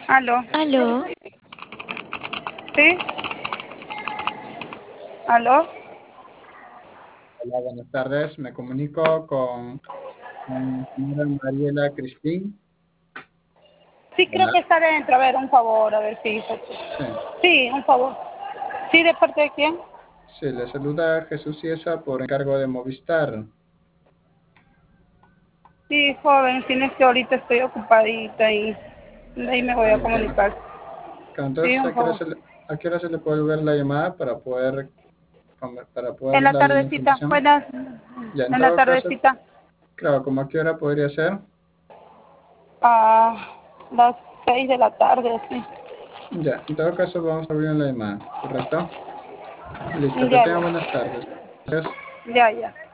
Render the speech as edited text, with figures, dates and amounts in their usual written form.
Aló. Aló, ¿Sí? ¿Aló? Hola, buenas tardes. Me comunico con señora Mariela Crispín. Sí, creo Hola. que está dentro. A ver, un favor, a ver si... Sí, Sí, un favor. ¿Sí, de parte de quién? sí, le saluda Jesús Ciesa por encargo de Movistar. Sí, joven, tienes que ahorita estoy ocupadita y de ahí me voy a Entiendo. comunicar. Sí, Entonces, un favor. a qué hora se le puede volver la llamada para En poder la darle la tardecita, información? buenas. Ya, en En la todo caso, tardecita. claro, ¿como a qué hora podría ser? A las 6 de la tarde, sí. Ya, en todo caso vamos a abrir la llamada, ¿correcto? Listo, que Ya, tengan ya. buenas tardes. Gracias. Ya, ya.